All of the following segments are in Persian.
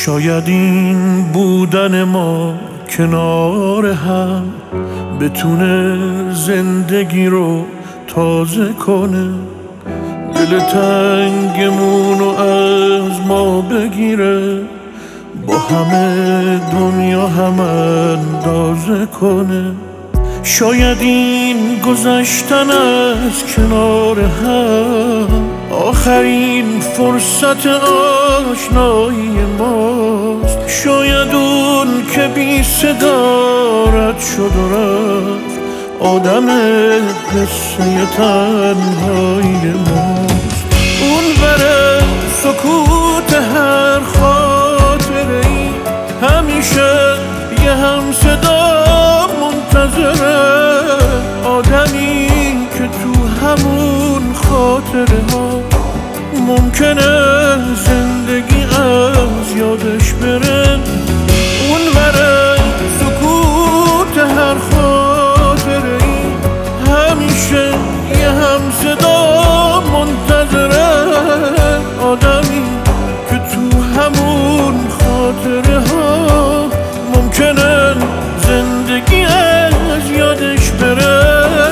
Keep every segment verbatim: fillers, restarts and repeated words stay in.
شاید این بودن ما کنار هم بتونه زندگی رو تازه کنه، دل تنگمون رو از ما بگیره، با همه دنیا هم اندازه کنه. شاید این گذشتن از کنار هم آخرین فرصت آشنایی ماست. شاید اون که بی صدا رد شد و رفت آدم قصه تنهایی ماست. اون بره سکوت هر خاطره ای همیشه یه هم صدا منتظره، آدمی که تو همون خاطره ها ممکنه زندگی از یادش بره. اون بره سکوت هر خاطره ای همیشه یه هم صدا منتظره، آدمی که تو همون خاطره ها ممکنه زندگی از یادش بره.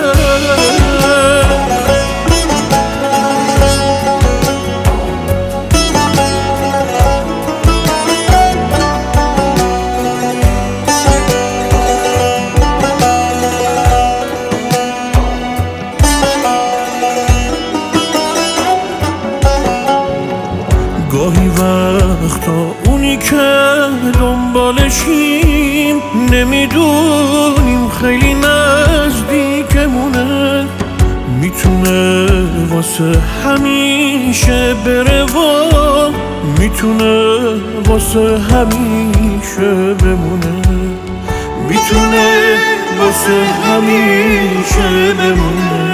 گاهی وقتا اونی که دنبالشیم نمیدونیم خیلی نزدیکمونه، میتونه واسه همیشه بره و میتونه واسه همیشه بمونه، میتونه واسه همیشه بمونه.